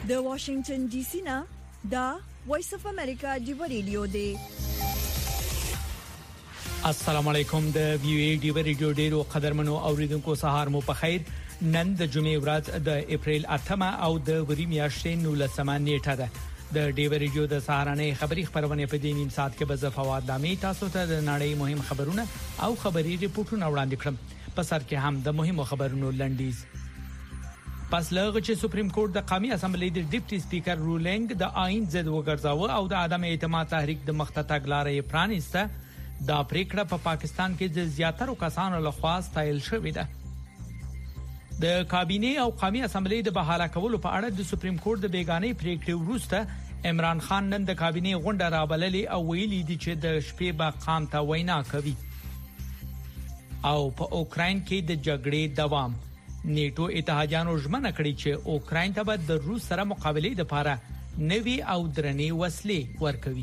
د واشنگټن ډي سي نه دا وایس اف امریکا دی ریډیو دی. السلام علیکم. د وی ای ډی ریډیو ډیرو قدرمنو اوریدونکو سهار مو په خیر. نن د جمعې ورځ د اپریل 8 او د وری میاشتې 19 نیټه ده. د ډی ریډیو د سهارنې خبری خبرونه په دې نیم ساعت کې به ز فواد نامې تاسو ته د نړۍ مهم خبرونه او خبري ریپورتونه وړاندې کړم. په سر کې هم د مهمو خبرونو لنډیز. پس لغه چې سپریم کورټ د قومي اسمبلی د ډیپټي سپیکر رولینګ د آئین ضد وګرځاوه او د عدم اعتماد تحریک د مخته تګلارې پرانیسته، دا پریکړه په پاکستان کې د زیاترو کسانو لخوا ستایل شوې ده. د کابینه او قومي اسمبلی د بحاله کولو په اړه د سپریم کورټ د بیګانې پریکړې وروسته عمران خان نن د کابینه غونډه رابللې او ویلي دي چې د شپې به قام ته وینا کوي. او په اوکراین کې د جګړې دوام. نیټو اتحادیانو ژمنه کړې چې اوکراین ته به د روس سره مقابله لپاره نوي او درنې وسلې ورکوي.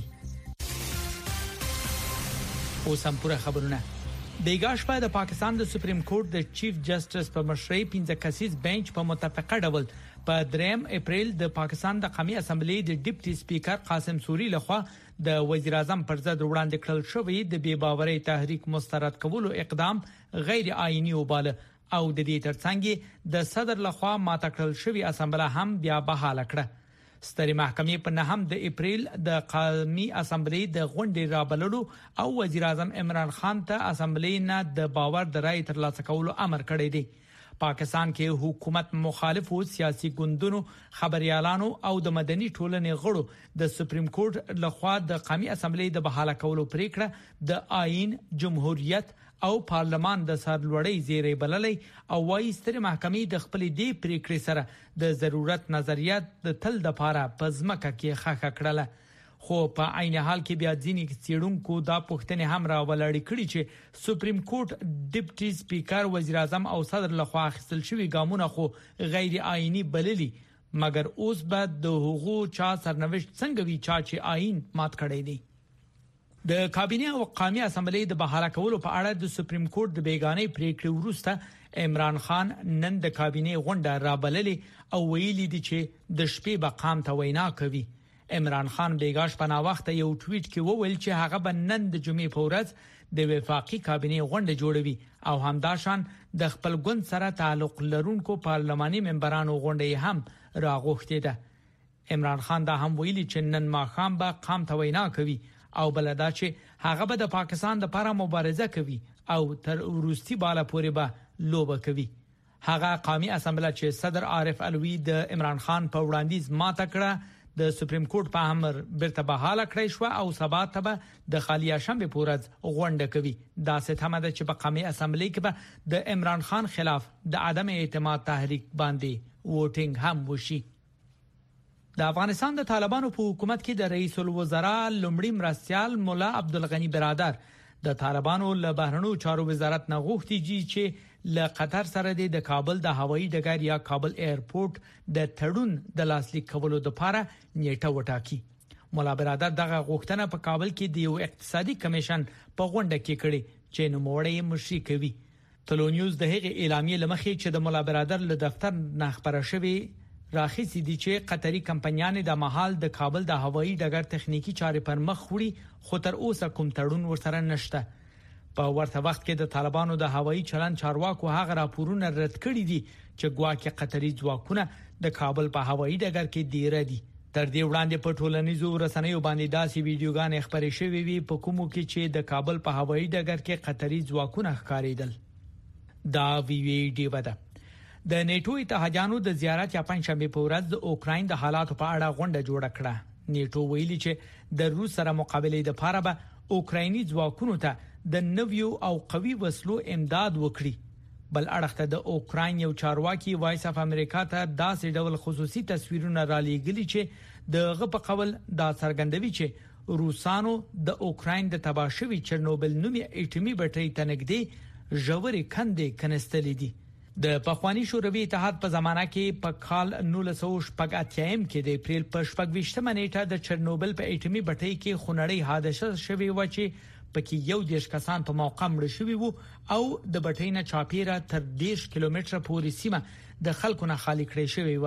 اوس هم پوره خبرونه. بیګاش په د پاکستان د سپریم کورټ د چیف جسټس په مشرۍ 15 کسیز بنچ په متفقه ډول په 3 اپریل د پاکستان د قومي اسمبلی د ډیپټي سپیکر قاسم سوري لخوا د وزیر اعظم پر ضد وړاندې کړل شوی د بې باورۍ تحریک مسترد کولو اقدام غیر آئینی وباله او د دې ترڅنګ د صدر لخوا ماته کړل شوی اسمبلی هم بیا بحاله کړه. ستري محکمې په 9 د اپریل د قومي اسمبلی د غونډې رابللو او وزیر اعظم عمران خان ته اسمبلی نه د باور د رائے ترلاسه کولو امر کړی دی. پاکستان کې حکومت مخالفو سیاسي ګوندونو، خبريالانو او د مدني ټولنې غړو د سپریم کورټ لخوا د قومي اسمبلی د بحاله کولو پریکړه د آئین، جمهوریت او پارلمان د سرلوړۍ زیرې بللې او وايي ستري محکمې د خپل دی پریکړې سره د ضرورت نظریات د تل د پاره پزماکه کې خخه کړله. خو په عین حال کې بیا ځینې څېړونکو دا پوښتنه هم راولړې کړې چې سپریم کورټ ډیپټي سپیکر، وزیر اعظم او صدر لخوا اخیستل شوی ګامونه خو غیر آئینی بللي، مګر اوس به د حقوقو چا سرنوشت څنګه وی چا چې آئین مات کړی دی. د کابینه او قومي اسمبلی د بحاله کولو په اړه د سپریم کورټ د بیګانې پریکړې وروسته عمران خان نن د کابینه غونډه رابللې او ویلي دي چې د شپې به قام ته وینا کوي. عمران خان بیګاش په نا وخت یو ټویټ کې وویل چې هغه به نن د جمعې په ورځ د وفاقي کابینه غونډه جوړوي او همداشان د خپل ګوند سره تعلق لرونکو پارلماني ممبرانو غونډه هم راغوښتې ده. عمران خان دا هم ویلي چې نن ماښام به قام ته وینا کوي او بلدا چې هغه به د پاکستان د لپاره مبارزه کوي او تر وروستي بالا پورې به لوبه کوي. هغه قومي اسمبلی چې صدر عارف علوي د عمران خان په وړاندیز ماته کړه د سپریم کورټ په امر برته بحاله کړی شو او سبا ته به د خالی شنبه پورز غونډه کوي. دا ستمه ده چې په قومي اسمبلی کې به د عمران خان خلاف د عدم اعتماد تحریک باندې ووټینګ هم وشي. د افغانستان د طالبانو په حکومت کې د رئیس الوزرا لومړي مرستيال مولا عبدالغنی برادر د طالبانو له بهرنیو چارو وزارت نه غوښتي چې له قطر سره د کابل د هوایي ډګر یا کابل ایرپورټ د تړون د لاسلیک کولو لپاره نیټه وټاکي. مولا برادر دغه غوښتنه په کابل کې د یو اقتصادي کمیشن په غونډه کې کړې چې نوموړی مشري کوي. تلو نیوز د هغې اعلامیې لمخې چې د مولا برادر له دفتر نه خبره شوې راخیسي دي چې قطري کمپنیانې د محل د کابل د هوایي ډګر تخنیکی چارې پر مخ وړي، خو تر اوسه کوم تړون ورسره نشته. په ورته وخت کې د طالبانو د هوایي چلن چارواکو هغه راپورونه رد کړي دي چې ګواکې قطري ځواکونه د کابل په هوایي ډګر کې دیره دي. تر دې وړاندې په ټولنیزو رسنیو باندې داسې ویډیوګانې خبرې شوې وي په کومو کې چې د کابل په هوایي ډګر کې قطري ځواکونه ښکارېدل. دا ویډیو ده. د نیټو اتحادیانو د زیارت یا پنځشنبه په ورځ د اوکراین د حالاتو په اړه غونډه جوړه کړه. نیټو ویلي چې د روس سره مقابله لپاره به اوکرایني ځواکونو ته د نویو او قوي وسلو امداد وکړي. بل اړخ ته د اوکراین یو چارواکي وایس اف امریکا ته داسې ډول خصوصي تصویرونه را لېږلي چې د غو په قول دا څرګندوي چې روسانو د اوکراین د تباشوي چرنوبل نومي اټومي بټري تنګدي ژورې کندې کنستلې دي. د پخوانی شوروي اتحاد په زمانہ کې په کال 1980 کې د اپریل په 28 نیټه د چرنوبل په اټومي بټۍ کې خونړی حادثه شوې و چې پکې یو دیش کسان په موقع مړ شوي وو او د بټۍ نه چاپیره تر 10 کیلومتره پورې سیمه د خلکو نه خالی کړې شوې و.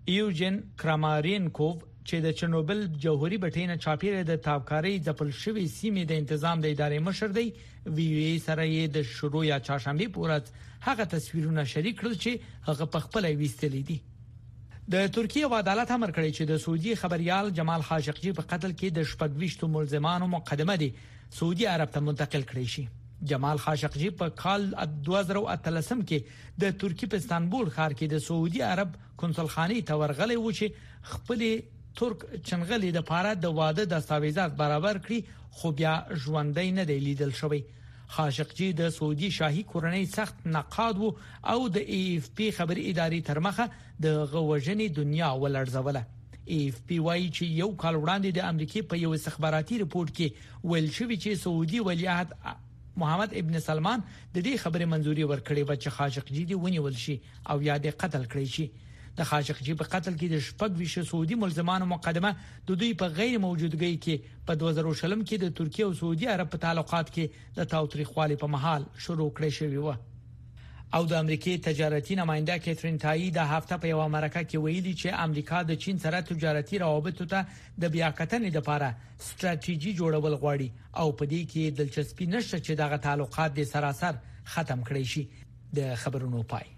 ایوجن کرامارینکوف چې د چرنوبل جوهري بټینه چاپیره د تابکاری ځپل شوی سیمې د تنظیم د ادارې مشر دی وی سره یې د شروع یا چاشنبه پورت هغه تصویرونه شریک کړل چې هغه په خپل ویستلې دي. د ترکیه عدالت امر کړی چې د سعودي خبريال جمال خاشقجي په قتل کې د 26 ملزمانو مقدمه دي سعودي عرب ته منتقل کړی شي. جمال خاشقجي په کال 2013 کې د ترکیه په استانبول ښار کې د سعودي عرب کنسولخانه ته ورغلی و چې خپل ترک چنغلې د پاره د واده دستاویزات برابر کړي خو بیا ژوندۍ نه دی لیدل شوی. خاشقجي د سعودي شاهي کورنۍ سخت نقاد وو او د AFP خبري ادارې ترمخه د غوژنې دنیا ولړزوله. AFP وايي چې یو کال وړاندې د امریکای په یو استخباراتي رپورت کې ویل شوی چې سعودي ولیعهد محمد ابن سلمان د دې خبرې منځوري ورکړې و چې خاشقجي دی ونیول شي او یا د قتل کړی شي. د خاشقجي په قتل کې د شپږ سعودي ملزمانو مقدمه د دوی په غیر موجودګۍ کې په 2020 کې د ترکیه او سعودي عرب په تعلقات کې د تاوتریخوالي په محل شروع کړی شوی و. او د امریکای تجارتي نماینده کیترین تای د هفته په یو مرکه کې ویلي چې امریکا د چین سره تجارتي روابط ته د بیاکتنې لپاره ستراتیژي جوړول غواړي او په دې کې دلچسپي نشته چې دغه تعلقات د سراسر ختم کړي شي. د خبرونو پای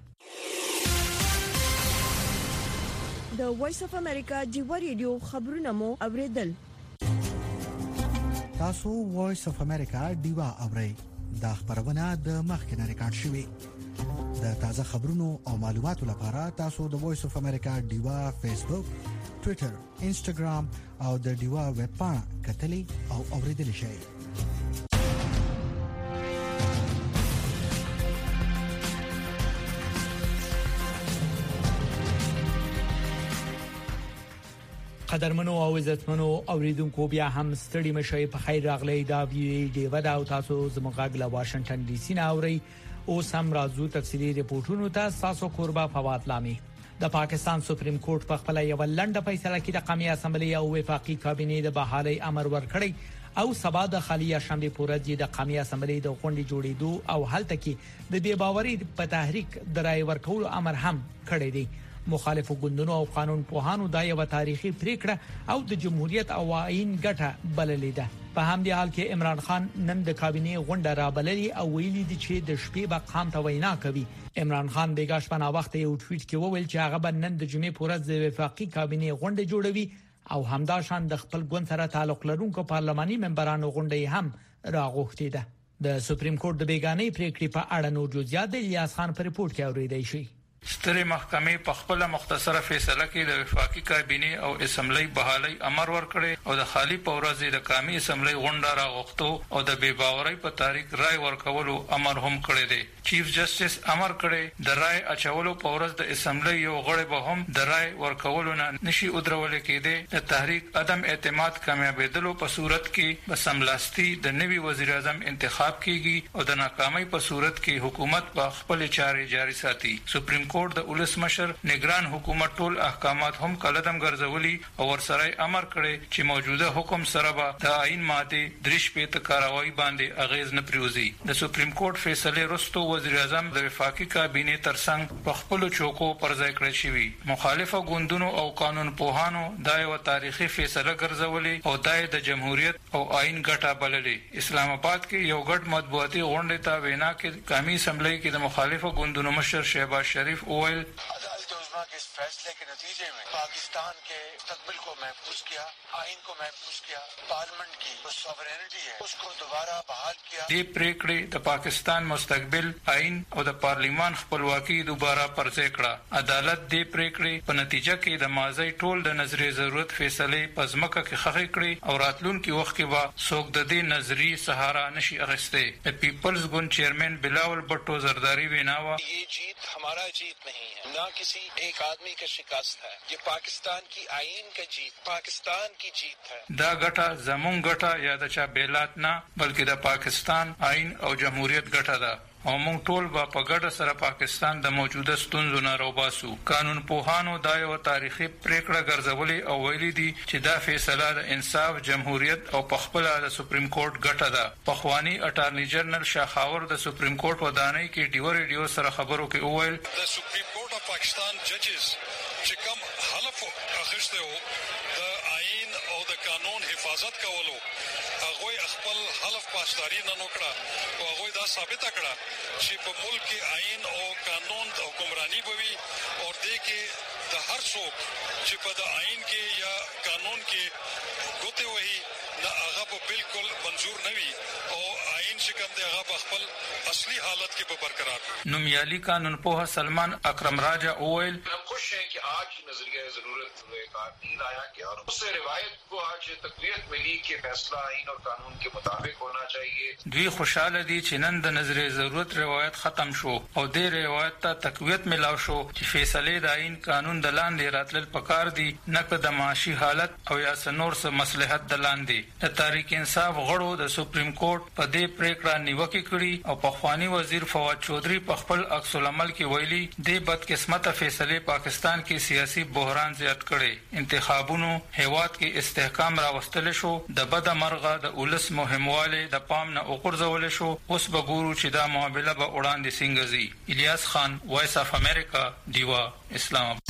د وایس اف امریکا دیو ریډیو خبرونه مو اوریدل. تاسو وایس اف امریکا دیو اورئ دا خبرونه د مخکنه ریکارډ شوی. د تازه خبرونو او معلوماتو لپاره تاسو د وایس اف امریکا دیو فیسبوک، ټوئیټر، انسټاګرام او د دیو ویب پاڼه کتلی او اوریدل شئ. قدرمنو او عزتمنو اوریدونکو بیا هم ستړي مشي په خیر راغلی دا وی ډیو دا او تاسو زموږ له واشنگټن ډي سي نه اوري او سم راځو تفصيلي ریپورتونو ته تاسو قربا فواد لامي. د پاکستان سپریم کورټ په خپل یو لنډه فیصله کې د قومي اسمبلی او وفاقي کابینې د بحالي امر ورکړی او سبا د خالي شنبه پورې د قومي اسمبلی د غونډې جوړېدو او حالت کې د بے باوري په تحریک درای ورکول امر هم کړی دی. مخالفو ګوندونو او قانون پوهانو دا یو تاریخي پریکړه او د جمهوریت او آئین ګټه بللې ده. په همدې حال کې عمران خان نن د کابینې غونډه را بللې او ویلي دي چې د شپې به قام ته وینا کوي. عمران خان بیګاش په نا وخت یو ټویټ کې وویل چې هغه به نن د جمعې پورې د وفاقي کابینې غونډه جوړوي او همدا شان د خپل ګوند سره تعلق لرونکو پارلماني ممبرانو غونډه هم راغوښتې ده. د سپریم کورټ د بیګانې پریکړې په اړه نور جزئیات د الیاس خان په ریپورت کې اوریدای شي. سترې محکمې په خپل مختصره فیصله کې د وفاقي کابینې او اسمبلی بحالي امر ورکړي او د خالی پورزې د قومي اسمبلی غونډه راغوښتو او د بے باورۍ په تاریخ رائے ورکولو امر هم کړی دی. چیف جسټس امر کړی د رائے اچولو پورز د اسمبلی یو غړی به هم د رائے ورکولو نه نشي ودرول کېده. د تحریک عدم اعتماد کامیابیدلو په صورت کې بسملاستی د نوي وزیر اعظم انتخاب کیږي او د ناکامۍ په صورت کې حکومت په خپل چارې جاري ساتي. سپریم کورټ د ولس مشر نگران حکومت ټول احکامات هم قلم ګرځولي او ورسره امر کړی چې موجوده حکم سره به د آئین ماده 3 کاروایی باندې اغیز نه پریوزي. د سپریم کورټ فیصله وروسته وزیر اعظم د وفاقي کابینې ترڅنګ په خپل چوکو پر ځای کړی شوی. مخالفه ګوندونو او قانون پوهانو دا یو تاریخي فیصله ګرځولي او دا د جمهوریت او آئین ګټه بللې. اسلام آباد کې یو ګډ مطبوعاتي غونډه ته وینا کې قومي اسمبلی کې د مخالفه ګوندونو مشر شهباز شریف اویل عدالت عظمیٰ کے اس فیصلے کے نتیجے میں پاکستان کے مستقبل کو محفوظ کیا، آئین کو محفوظ کیا، پارلیمنٹ کی جو سوورینٹی ہے اس کو دوبارہ بحال کیا. دې پریکړې د پاکستان مستقبل آئین او د پارلیمان خپلواکي دوباره پرځای کړه. عدالت دې پریکړې په نتیجه کې د ماضي ټول د نظریې ضرورت فیصله په ځمکه کې خخې کړې او راتلونکي وخت کې به څوک د دې نظریې سهارا نشي اخیسته. د پیپلز ګوند چیئرمین بلاول بټو زرداری ویناوه یہ جیت ہمارا جیت نہیں ہے، نہ کسی ایک آدمی کا شکست ہے، یہ پاکستان کی آئین کا جیت، پاکستان کی جیت ہے. دا ګټه زمون ګټه یا د چا بیلات نه بلکې د پاکستان آئین او جمهوریت ګټه ده او موږ ټول په ګډه سره پاکستان د موجوده ستونزو نه راوباسو. قانون پوهانو دا یو تاریخي پریکړه ګرځولې او ویلي دي چې دا فیصله د انصاف، جمهوریت او په خپل د سپریم کورټ ګټه ده. پخوانی اټارنی جنرال شاخاور د سپریم کورټ ودانۍ کې ډیو سره خبرو کې وویل The Supreme Court of Pakistan judges چې کوم حلف اخیسته وو د آئین او د قانون حفاظت کولو هغه خپل حلف پاسداري نه وکړه او هغه دا ثابت کړه چې په ملک کې آئین او قانون او حکمرانی بوي او دې کې د هر څوک چې په د آئین کې یا قانون کې ګوتې وهي نه هغه په بالکل منظور نه وي او آئین چې کوم دی هغه خپل اصلي حالت کې به برقرار وي. نومیالي قانون پوه سلمان اکرم راجا اویل हम खुश हैं कि आज की नजरिया जरूरत कानून आया कि और उससे रिवायत को आज तकवीत मिली कि फैसला आइन और कानून के मुताबिक होना चाहिए. دوی خوشاله دي چې نن د نظریه ضرورت روایت ختم شو او د روایت ته تقویت ملاو شو چې فیصله د آئین قانون د لاندې راتلل پکار دي نه که د معاشي حالت او یا سنور سره مصلحت د لاندې. د تحریک انصاف غړو د سپریم کورټ په دې پریکړه نیوکه کړې او په خوانی وزیر فواد چودھری په خپل عکس العمل کې ویلي د بدقسمته فیصله پاکستان کې سیاسي بحران زیات کړي. انتخابونو هیواد کې استحکام راوستل شو د بد مرغه د اولس مهمواله د پام نه وګرځول شو. اوس به ګورو چې دا معاملې به وړاندې څنګه ځي. الیاس خان وایس اف امریکا دیوا اسلام آباد.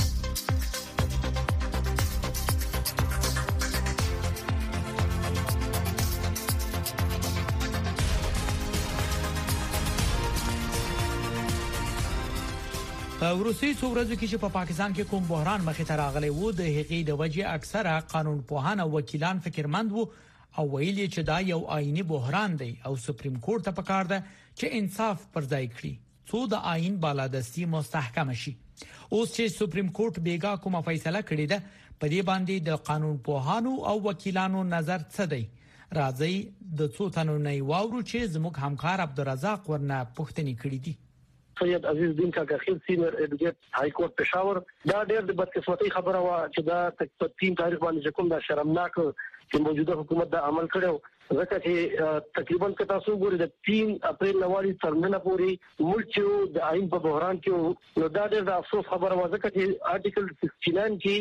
په وروستي څو ورځو کې چې په پاکستان کې کوم بحران مخې ته راغلی وو د هغې د وجې اکثره قانون پوهان او وکیلان فکرمند وو او ویلي چې دا یو آئینی بحران دی او سپریم کورټ ته پکار ده چې انصاف پر ځای کړي څو د آئین بالادستی مستحکم شي. اوس چې سپریم کورټ بیګا کومه فیصله کړې ده په دې باندې د قانون پوهانو او وکیلانو نظر څه دی؟ راځي د څو تنو نه واورو چې زموږ همکار عبدالرزاق ورنه پوښتنې کړې دي. سید عزیز الدین کاکا خیل سینیئر ایډوکیټ های کورټ پېښور دا ډېر د بدقسمتۍ خبره وا چې دا په 3 تاریخ باندې کوم دا شرمناک چې موجوده حکومت دا عمل کړو ځکه چې تقریبا که تاسو ګورئ د 3 اپریل نوالي تر نن پورې ملک د آئین په بحران کې نو دا ډېر د افسوس خبره وا ځکه چې آرټیکل 69 کې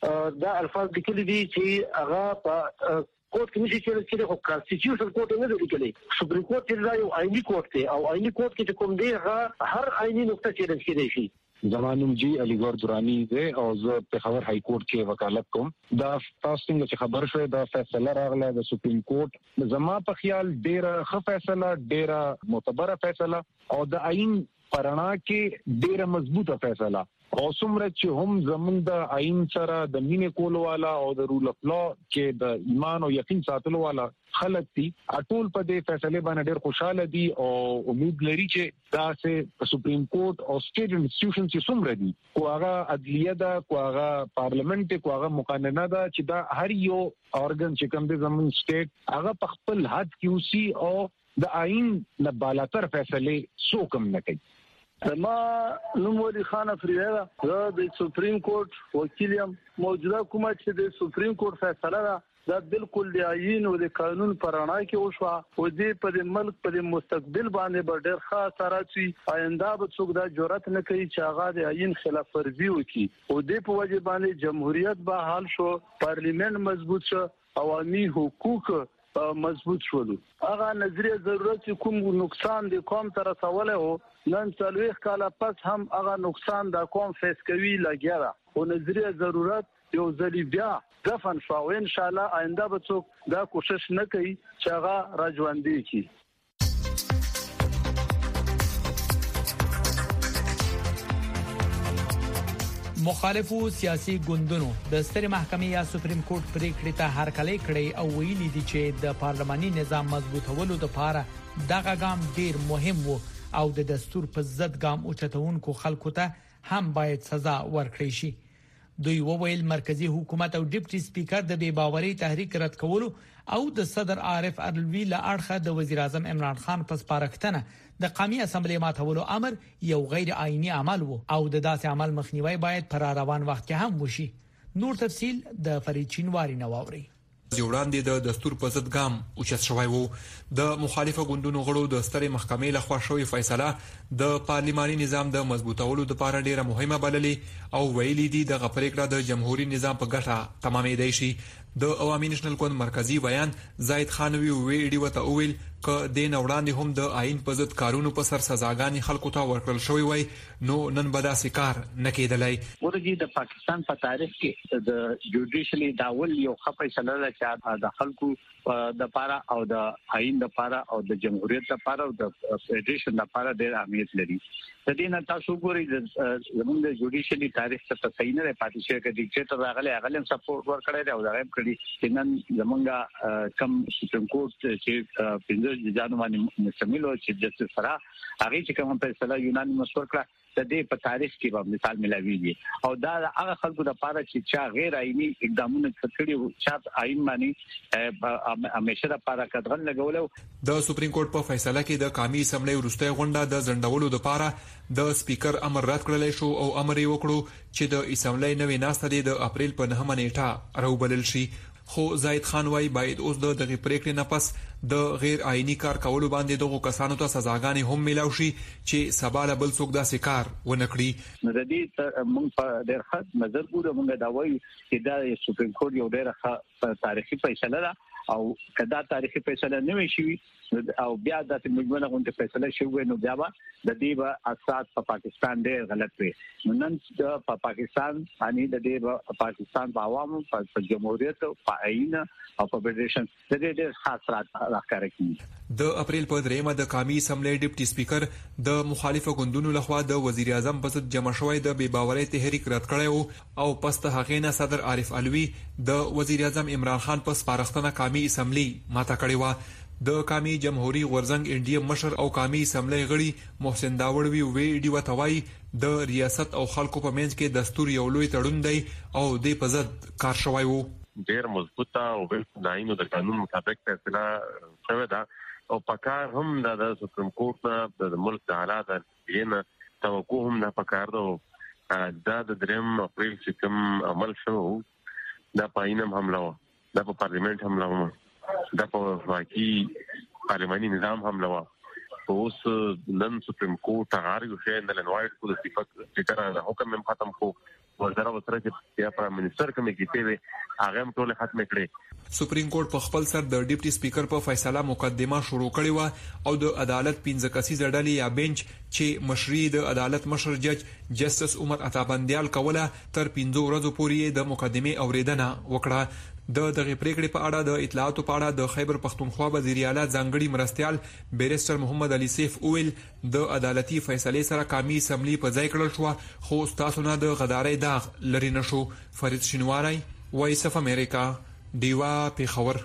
دا الفاظ لیکلي دي چې هغه په کوټ کې نشي چې د کانسټیټیوشن کوټ نه دی لیکلي. سپریم کورټ چې یو آئینی کوټ دی او آئینی کوټ کې کوم دی هر آئینی نقطه چیلنج کېدای شي. زمانم جی علی ګور دورانی دی او زه په خبر های کورټ کې وکالت کوم. دا تاسو څنګه چې خبر شوه دا فیصله راغله د سپریم کورټ زما په خیال ډیره ښه فیصله ډیره معتبره فیصله او د آئین پرانا کې ډیره مضبوطه فیصله او څومره چې هم زمونږ د آئین سره د مینې کولو والا او د رول اف لا کې د ایمان او یقین ساتلو والا خلک دي ټول په دې فیصله باندې ډېر خوشاله دي او امید لري چې دا سه سپریم کورټ او سټیټ انسټیټیوشن چې څومره دي کو هغه عدلیه ده کو هغه پارلیمنت کو هغه مقننه ده چې دا هر یو اورګن چې کوم د زمون سټیټ هغه په خپل حد کې اوسي او د آئین نه بالاتر فیصله څوک نه کوي. ما نوم ولی خان افریدا زه د سپریم کورټ وکیل یم. موجوده حکومت چې د سپریم کورټ فیصله دا بالکل د آئین او د قانون پرانا کې وشو او دې په ملک په مستقبل باندې ډېر ښه اثر اچي. آینده به څوک دا جرأت نه کوي چې هغه د آئین خلاف ورزي وکړي او دې په وجه باندې جمهوریت به حال شو، پارلیمنت مضبوط شو، عوامي حقوق مضبوط شول. هغه نظریه ضرورت کوم نقصان د قوم تر رسوله او نن 40 کال پس هم هغه نقصان د قوم فیس کوي لګیا او نظریه ضرورت یو ځلی بیا دفن شو او ان شاء الله آینده به څوک دا کوشش نه کوي چې هغه راځوندي کی. مخالفو سیاسي ګوندونو د سترې محکمې یا سپریم کورټ پریکړې ته هرکلی کړی او ویلي دي چې د پارلماني نظام مضبوطولو لپاره دغه ګام ډیر مهم وو او د دستور په ضد ګام اوچتونکو خلکو ته هم باید سزا ورکړي شي. دوی وویل مرکزی حکومت او ډیپټي سپیکر د بې باورۍ تحریک رد کولو او د صدر عارف الوی له اړخه د وزیر اعظم عمران خان په سپارښتنه د قومي اسمبلی ماتولو امر یو غیر آئینی عمل وو او د داسې عمل مخنیوي باید پر روان وخت کې هم وشي. نور تفصيل د فرید چینواری نواوري. وړاندې د دستور په ضد ګام اوچت شوی وو. د مخالفه ګوندونو غړو د سترې محکمې لخوا شوې فیصله د پارلماني نظام د مضبوطولو لپاره ډیره مهمه بللې او ویلي دي د غفریکړه د جمهوریت نظام په ګټه تمامېدای شي. د عوامي نېشنل ګوند مرکزی بیان زاید خانوی ویډیو ته ویل ک دین وړاندې هم د آئین په ضد کارونو په سر سزاګانی خلکو ته ورکړل شوی وای نو نن به دا سکار نکیدلای. ورګي د پاکستان په تاریخ کې د جوډیشلی داول یو خپې سره چې د خلکو د پاره او د آئین د پاره او د جمهوریت د پاره او د فدریشن د پاره ډېر اهمیت لري. د دې نه تاسو ګورئ زموږ د جوډیشلی تاریخ څخه صحیح نه پاتې شي چې ډیکټیټر راغلی سپورټ ورکړی دی او دا هم کړی چې نن زمونږ کم سپریم کورټ چې 15 جانو باندې مشتمل او چې جسټس فرا هغه چې کوم فیصله یوناني مشور کړه د دې په تاریخ کې به مثال ملاويږي او دا هغه خلکو د پاره چې غیر آئینی اقدامونه کړي چې آئین باندې همیشه د پاره کډغن لګولو. د سپریم کورټ په فیصله کې د قومي اسمبلی وروستۍ غونډه د ځنډولو لپاره د سپیکر امر رد کړل شو او امر یې وکړو چې د اسمبلی نوې ناسته د اپریل په 9 نیټه راوبلل شي. خو زاید خان وايي باید اوس د دغه پریکړې نه پس د غیر آئینی کار کولو باندې دغه کسانو ته سزاګانې هم ملاوي شي چې سبا له بل څوک داسې کار ونه کړي. د دې موږ په ډېر ښه نظر ګورو موږ دا وایو چې دا سپریم کورټ یو ډېر ښه تاریخي فیصله ده او کدا تاریخي فیصله نه وي شي او بیا د مجموعه غونډه فیصله شوی نو بیا د دې په اساس په پاکستان ډېر غلط وي. نن د پاکستان باندې د دې پاکستان په عوامو په جمهوریت په آئین او په فدریشن د دې ډېر خاص راکاره کیږي. د اپریل په 3 د قومي اسمبلی ډیپټي سپیکر د مخالفه ګوندونو لخوا د وزیر اعظم په ضد جمع شوی د بې باورۍ تحریک رد کړی او پس ته هغه نه صدر عارف علوي د وزیر اعظم عمران خان په سپارښتنه قومي اسمبلی ماته کړی و. د قومي جمهوریت غورزنګ انډیا مشر او قومي اسمبلی غړي محسن داوړوي ویډیو توای د ریاست او خلکو په منځ کې دستور یو لوی تړون دی او د په ضد کار شوی وو. ډېر مضبوطه او د آئین او د قانون مطابق فیصله شوې ده او پکار هم د سپریم کورټ نه د ملک د حالات نه توقع هم نه پکار ده. دا د 3 اپریل چې کوم عمل شو دا پاینم حمله و دا په پارلیمنت حمله و دا په واقعي پارلماني نظام حمله و. اوس نن سپریم کورټ هغه یو شی نه لنوایډ کو د سپیکر د حکم هم ختم کو وزاره وسره چې پرائم منسٹر کومې کیته وي هغه هم ټول ختم کړي. سپریم کورټ په خپل سر د ډیپټي سپیکر په فیصله مقدمه شروع کړې و او د عدالت 15 کسیزه ډلې یا بنچ چې مشري د عدالت مشر جج جسټس عمر عطابندیال کوله تر 15 ورځې پورې د مقدمه اوریدنه وکړه. د دغه پریکړې په اړه د اطلاعاتو په اړه د خیبر پختونخوا وزیر اعلی ځانګړي مرستيال بیرستر محمد علي سیف اویل د عدالتي فیصلې سره قومي اسمبلی په ځای کړل شو خو تاسو نه د غدارۍ داغ لري نشو. فرید شینواری وایس اف امریکا دیوا پیښور.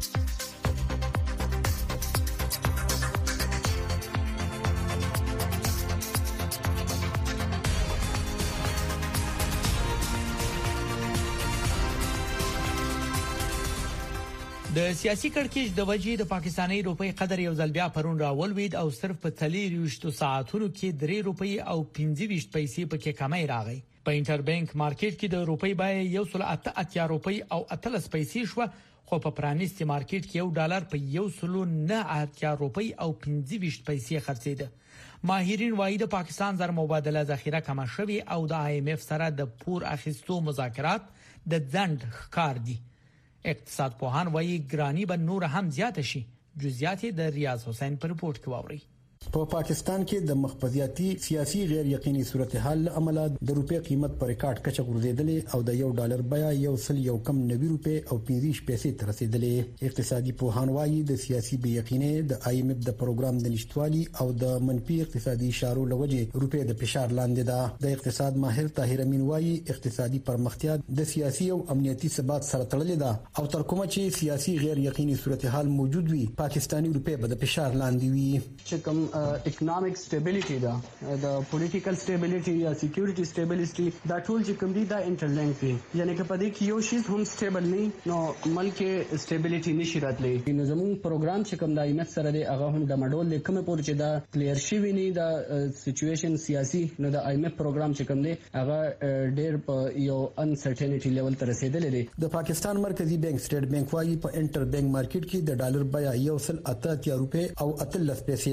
د سیاسي کړکېچ د وجې د پاکستاني روپۍ قدر یو ځل بیا پرون راولوید او صرف په 23 ساعتونو کې 3 روپۍ او 25 پیسې پکې کمای راغی. په انټر بانک مارکیټ کې د روپۍ بیه 1.8 روپۍ او 13 پیسې شو خو په پرانیستي مارکیټ کې $1 په 1.9 روپۍ او 25 پیسې خرڅېده. ماهرین وايي د پاکستان زر مبادله ذخیره کم شوی او د IMF سره د پور اخیستو مذاکرات د ځند ښکار دي. اقتصاد پوهان وايي ګرانی به نور هم زیات شي. جزئیات د ریاض حسین پر رپورت کې واوري. په پاکستان کې د مخبزياتي سیاسي غیر یقیني صورتحال عمل د روپې قیمت پر ریکارډ کچه ورزيدلې او د $1 بیه یو کم 90 روپے او 15 پیسې تر رسیدلې. اقتصادي پوهان وايي د سیاسي بې یقیني د IMF د پروګرام د نشټوالي او د منفي اقتصادي اشارو لوجه روپې د فشار لاندې ده. د اقتصاد ماهر طاهر امین وايي اقتصادي پرمختیا د سیاسي او امنیتي ثبات سره تړلې ده او تر کومه چې سیاسي غیر یقیني صورتحال موجود وي پاکستاني روپې به د فشار لاندې وي. چې کوم economic stability دا the political stability یا security stability دا ټول چې کوم دي دا انټرلینک دي یعنی چې په دې کې یو شی هم stable نه نو ملک stability نشي راتلی. نو زموږ پروګرام چې کوم د IMF سره دی هغه هم د ماډول لیکمه پور چې دا کلیر شي ویني دا سچويشن سیاسي نو د IMF پروګرام چې کوم دی هغه ډېر په یو انسرټینټی لیول ته رسیدلی دی. د پاکستان مرکزی بانک سټیټ بانک وايي په انټر بانک مارکیټ کې د ډالر بیه 1.8 روپے او 13 پیسې ده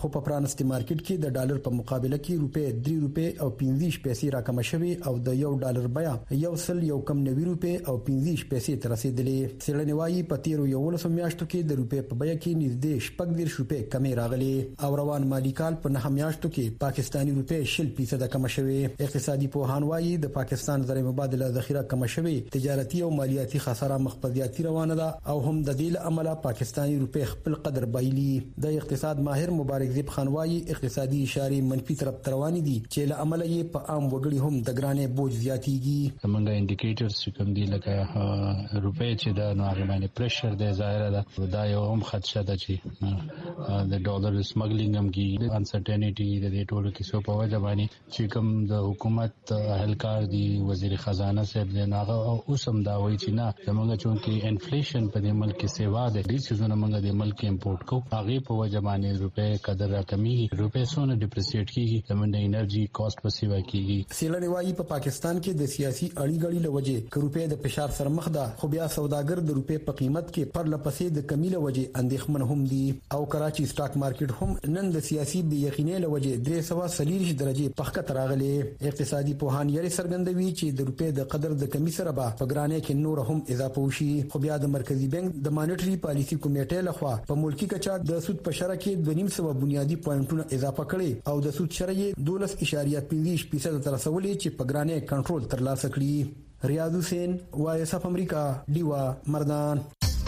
خو په پرانستي مارکیټ کې د ډالر په مقابله کې روپے 3 روپے او 15 پیسې راکم شوي او د $1 بیه $1.90 او 15 پیسې تر رسیدلې. څېړنې وايي په تیرو 11 میاشتو کې د روپے په بیه کې نږدې 14 روپے کمی راغلي او روان مالی کال په 9 میاشتو کې پاکستانی روپے 0% کم شوي. اقتصادي پوهان وايي د پاکستان زر مبادله ذخیره کم شوي، تجارتي او مالیاتي خساره مخفضیاتي روانه ده او هم د دې عمله پاکستانی روپے خپل قدر بایلي. د اقتصاد ماهر مبارک زیب خان وايي اقتصادي اشارې منفي طرف روانې دي چې له عمله یې په عام وګړي هم د ګرانې بوج زیاتېږي. زمونږ انډیکیټرز کوم دي لکه روپے چې د نو هغه پریشر د ظاهره ده، دا یو هم خدشه ده چې د ډالر سمګلینګ هم کیږي. انسرټینټی د دې ټولو کیسو په وجه باندې چې کوم د حکومت اهلکار دي وزیر خزانه صاحب دی هغه اوس هم دا وایي چې نه زمونږ چونکې انفلیشن په دې ملک کې سیوا ده، دې چیزونه موږ د ملک امپورټ کوو، هغه په وجه باندې روپے قدر راکمیږي، روپے سونه ډیپریسیټ کیږي، زمونږ انرژي کاست په سیوا کیږي. سیلانی وايي په پاکستان کې د سیاسي اړیګړې لوجه ک روپے د فشار سره مخ ده، خو بیا سوداګر د روپے په قیمت کې پر لپسې د کمی لوجه اندېښمن هم دي او کراچي سٹاک مارکیټ هم نن د سیاسي بې یقینۍ لوجه 340 درجه پخکت راغلي. اقتصادي پوهان یې څرګندوي چې د روپے د قدر د کمی سره به په ګرانۍ کې نور هم اضافه وشي. خو بیا د مرکزی بانک د مانیټری پالیسی کمیټې لخوا په ملکی کچا د سود په شرح کې 2.5 بنیادی پوینټونه اضافه کړي او د سود شرح یې 12.5% تر رسولې چې په ګرانۍ کنټرول ترلاسه کړي. ریاض حسین وایس اف امریکا دیوا مردان.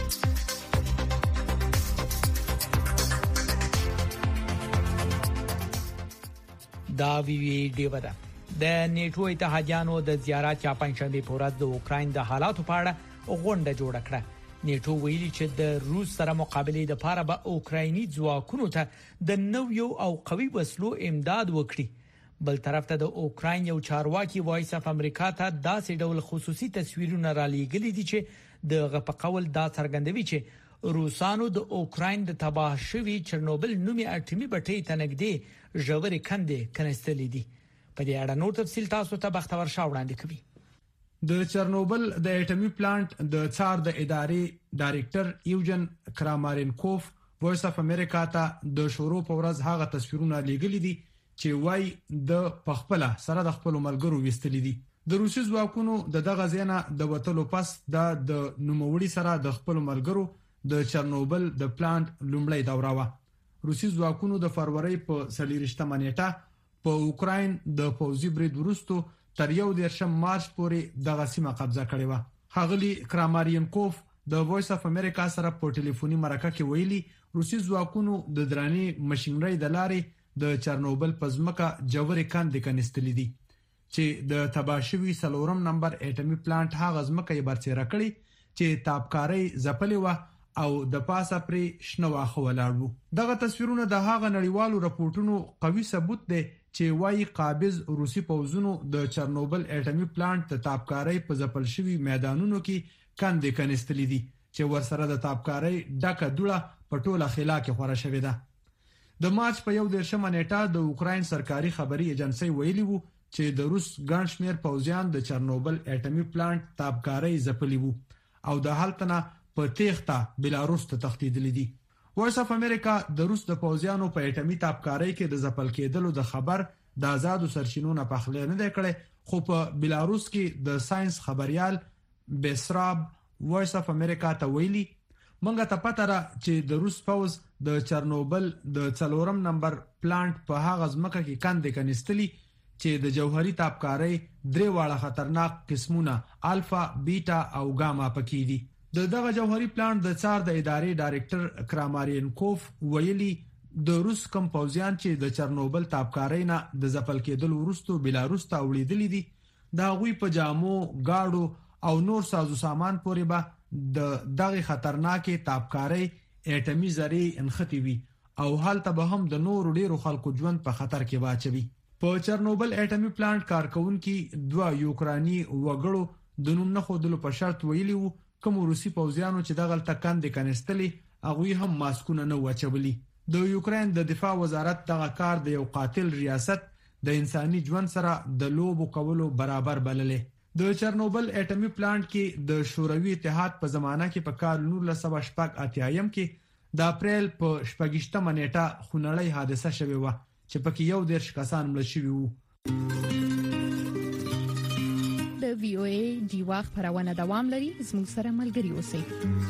دا وی ډیو ده د نیټو اتحادیانو د زیارت چا پنځشنبه په ورځ د اوکراین د حالاتو په اړه غونډه جوړه کړه. نیټو ویلي چې د روس سره مقابله د لپاره به اوکرایني ځواکونو ته د نویو او قوي وسلو امداد وکړي. بل طرف ته د اوکراین یو چارواکي وایس اف امریکا ته داسې ډول خصوصي تصویرونه را لېږلي دي چې د غپقول دا څرګندوي چې روسانو د اوکراین د تباه شوي چرنوبل نومي اټومي بټۍ ته نږدې ژورې کندې کنستلې دي. په دې اړه نور تفصیل تاسو ته بختور شاه وړاندې کوي. د چرنوبل د اټومي پلانټ د څار د ادارې ډایریکټر یوجن کرامارینکوف وایس اف امریکا ته د شورو په ورځ هغه تصویرونه لېږلي دي چې وای د پخپله سره د خپل ملګرو وستلې دي. د روسي ځواکونو دغه ځینه د وټلو پس د نوموړي سره د خپل ملګرو د چرنوبل د پلانټ لومړی دوره و. روسي ځواکونو د فروری په 23 نیټه په اوکراین د پوځي برید وروسته تر 1 مارچ پورې دغه سیمه قبضه کړې و. خاغلی کرامارینکوف د وایس اف امریکا سره په ټلیفوني مرکه کې ویلي روسي ځواکونو د دراني ماشينري د لارې د چرنوبل پزمکه جوړې کاندې کنيستلې دي چې د تباشوي سلورم نمبر اټومي پلانټ هغه ځمکه یې برڅېره کړې چې تابکاری زپلې و او د پاسه پرې شنو واخه ولاړو. دغه تصویرونه د هغه نړیوالو راپورټونو قوي ثبوت دی چې وايي قابض روسي پوځونو د چرنوبل اټومي پلانټ د تابکاری په ځپل شوی میدانونو کې کاندې کنيستلې دي چې ورسره د تابکاری ډکه دوړه په ټوله خلا کې خورا شوې ده. د مارچ په 11 نیټه د اوکراین سرکاري خبري ایجنسی ویلي وو چې د روس ګڼ شمېر پوځیان د چرنوبل اټومي پلانټ تابکاری ځپلي وو او د حالتنه په تېښته بلاروس ته تښتېدلي دي. وایس اف امریکا د روس د پوځیانو په اټومي تابکاری کې د ځپل کېدلو د خبر د آزادو سرچینو نه پخلی نه دی کړی، خو په بلاروس کې د ساينس خبريال بیسراب وایس اف امریکا ته ویلي منګه ته پته را چې د روس پوز د چرنوبل د 4 نمبر پلانټ په هغه ځمکه کې کاندې کنيستلي چې د جوهري تابکاری درې واړه خطرناک قسمونه الفا، بیټا او ګاما پکې دي. دغه جوهري پلانټ د څار د ادارې ډایریکټر کرامارینکوف ویلي د روس کم پوځیان چې د چرنوبل تابکاری نه د ځپل کېدلو وروسته بلاروس ته وړېدلي دي دا غوي په جامو، گاډو او نور سازو سامان پورې به د دغه خطرناکې تابکاری اټومي ذرې انختی وي او حالت به هم د نور ډیرو خلکو ژوند په خطر کې واچوي. په چرنوبل اټومي پلانټ کارکونکو 2 یوکراني وګړو د نوم نه خودلو په شرط ویلي وو کوم روسي پوځیانو چې دغه تکاندې کنيستلې هغه هم ماسکونه نه وچولي. د یوکرين د دفاع وزارت دغه کار د یو قاتل ریاست د انساني ژوند سره د لوبو کولو برابر بللې. د چرنوبل اټومي پلانټ کې د شوروي اتحاد په زمانہ کې په کال 1988 کې د اپریل په 28مه نیټه خونړۍ حادثه شوې و چې پکې 11 کسان مړ شوي وو. د وی او ای دیوا خبرونه دوام لري. زموږ سره ملګري اوسئ.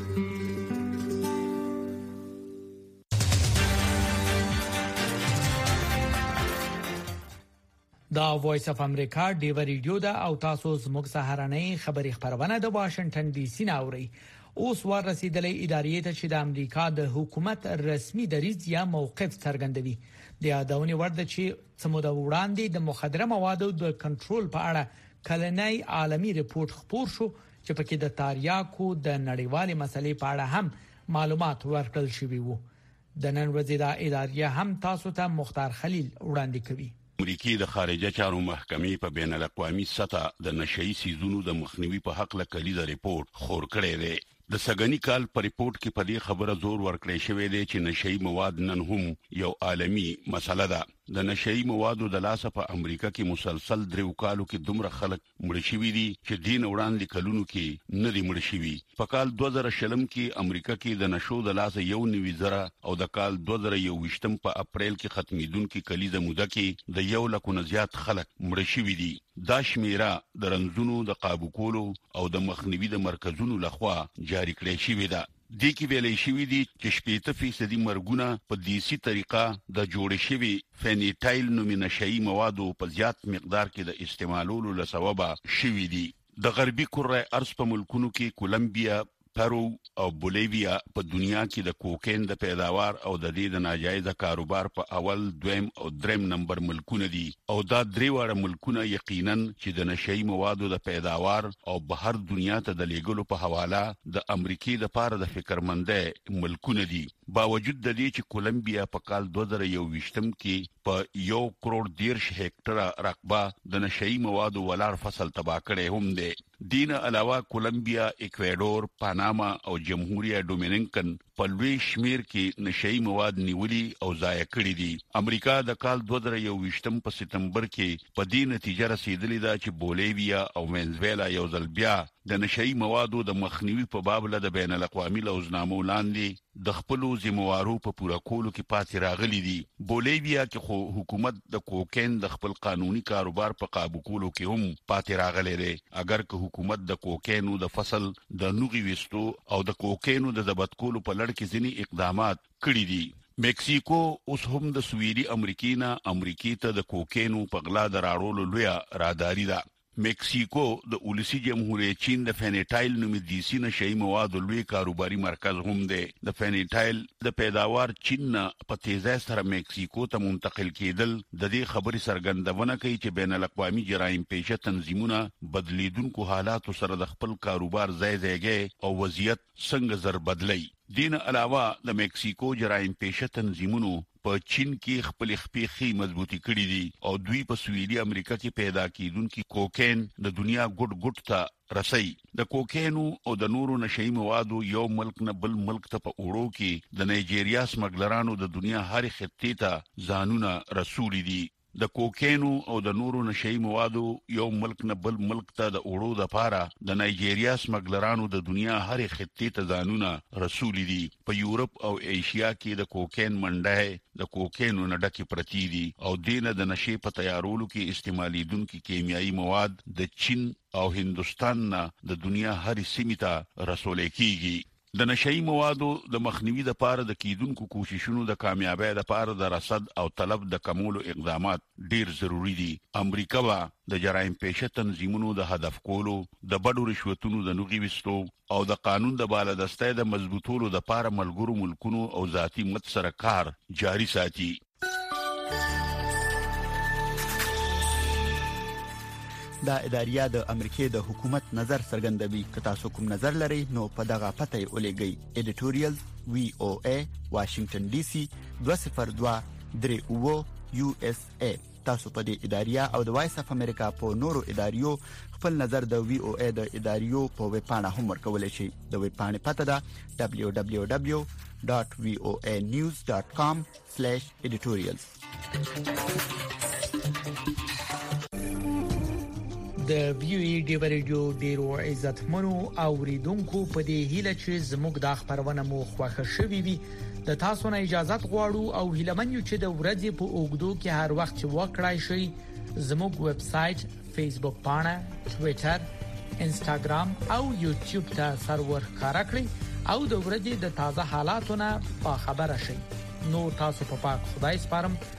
دا وایس اف امریکا ډیو ریډیو دا او تاسو زموږ سهارنۍ خبری خبرونه د واشنگټن ډي سي ناوړي. اوس ورسېدلې ادارې ته چې د امریکا د حکومت رسمي دریځ یا موقف څرګندوي. د یادونې ورده چې سمود وړاندې د مخدره موادو د کنټرول په اړه کلنۍ عالمي رپورت خپور شو چې پکې د تاریاکو د نړیوالې مسلې په اړه هم معلومات ورکړل شوي وو. د نن ورځې د ادارې هم تاسو ته مختار خلیل وړاندې کوي. امریکای د خارجه چارو محکمې په بین الاقوامي سطح د نشئی سیزونو د مخنیوي په حق له کلیده ریپورت خور کړی دی. د سګنی کال په ریپورت کې په دې خبره زور ورکړی شوی دی چې نشئی مواد نن هم یو عالمی مسله ده. د نشئی موادو د لاسه په امریکا کې مسلسل دریو کالو کې دومره خلک مړ شوي دي چې دین وړاندې کلونو کې نه دي مړ شوي. په کال 2000 کې امریکا کې د نشو د لاسه 1.9 او د کال 2021 په اپریل کې ختمېدونکې کلیزه موده کې د 1 لک نه زیات خلک مړ شوي دي. دا شمیره د رنځونو د قابو کولو او د مخنیوي د مرکزونو لخوا جاری کړی شوی ده. د کی ویلې شوی دي چې 80% مرګونه په دیسي طریقه د جوړ شوی فینیټایل نومي نشئی موادو په زیات مقدار کې د استعمالولو له سببه شوی دي. د غربي کره ارض په ملکونو کې کولمبیا، پرو او بولیویا په دنیا کې د کوکین د پیداوار او د دې د ناجایز کاروبار په اول، دویم او دریم نمبر ملکونه دي او دا درې وړ ملکونه یقینا چې د نشئی موادو د پیداوار او بهر دنیا ته د لیګلو په حواله د امریکای د پاره د فکرمندۍ ملکونه دي. باوجود د دې چې کولمبیا په کال 2021 کې په 1 کروڑ 10 هکټره رقبه د نشئی موادو ولار فصل تباہ کړي هم دي. دین علاوه کولمبیا، اکوادور، پاناما او جمهوریت ډومینیکن په لوی شمیر کې نشئی مواد نیولي او ضایع کړي دي. امریکا د کال 2021 په سپتمبر کې په دې نتیجه رسیدلې ده چې بولیویا او وینزویلا یو ځل بیا د نشئی موادو د مخنیوي په باب له د بین الاقوامي لوزنامو لاندې د خپل ذمہوارو په پوره کولو کې پاتې راغلي دي. بولیویا کې خو حکومت د کوکین د خپل قانوني کاروبار په قابو کولو کې هم پاتې راغلی دی، اگر که حکومت د کوکینو د فصل د نوغي وستو او د کوکینو د ضبط کولو په لړ کې ځینې اقدامات کړي دي. میکسیکو اوس هم د سویلي امریکا ته د کوکینو په غلا دراړولو لوی راداري ده. میکسیکو د ولسی جمهوریت چین د فینیټایل نومي دیسي نشئی موادو لوی کاروباري مرکز هم دی. د فینیټایل د پیداوار چین په تیزه سره میکسیکو ته منتقل کېدل د دې خبرې څرګندونه کوي چې بین الاقوامي جرایم پیشه تنظیمونه بدلیدونکو حالاتو سره د خپل کاروبار ځای او وضعیت څنګه زر بدلی. دین علاوه د میکسیکو جرایم پیشه تنظیمونو په چین کې خپل خپېخي مضبوطی کړې دي او دوی په سویلي امریکا کې پیدا کیدونکو کوکین د دنیا ګډ ته رسي. د کوکینو او د نورو نشئی موادو یو ملک نه بل ملک ته په اوړو کې د نایجیریا سمګلرانو د دنیا هر خطې ته ځانونه رسول دي. د کوکینو او د نورو نشئی موادو یو ملک نه بل ملک ته د اوړو د پاره د نایجیریا سمګلرانو د دنیا هر خطې ته ځانونه رسول دي. په یورپ او ایشیا کې د کوکین منډه د کوکینو نه ډکه پرتی دي او دینه د نشي په تیارولو کې استعمالیدونکو کیمیاوي مواد د چین او هندستان نه د دنیا هر سیمه ته رسول کیږي. د نشئی موادو د مخنیوي د پاره د کیدونکو کوششونو د کامیابی د پاره د رصد او طلب د کمولو اقدامات ډیر ضروری دي. امریکا وا د جرایم پیشه تنظیمونو د هدف کولو، د بډو رشوتونو د نوغي وستو او د قانون د بالادستۍ د مضبوطولو د پاره ملګرو ملکونو او ذاتی مت سره کار جاری ساتي. دا اداریه د امریکای د حکومت نظر څرګندوي. که تاسو کوم نظر لرئ نو په دغه پته ولېږئ. editorial VOA Washington DC 202-39 USA. تاسو په دې اداریه او د وایس اف امریکا په نورو اداریو خپل نظر د VOA د اداریو په ویب پاڼه هم ورکولای شئ. د ویب پاڼې پته ده www.voanews.com/editorials. د ویو ای ډیو ریډیو ډیرو عزتمنو اوریدونکو په دې هیله چې زموږ د خبرونه مو خوښ شوي وي د تاسو نه اجازه غواړو او هیلمن یو چې د ورځې په اوګدو کې هر وخت چې وکړای شي زموږ ویب سټ، فیسبوک پاڼه، ټوئیټر، انستګرام او یوټیوب ته سرور ښکارا کړئ او د ورځې د تازه حالاتونو په خبره شئ. نو تاسو په پاک خدای سپارم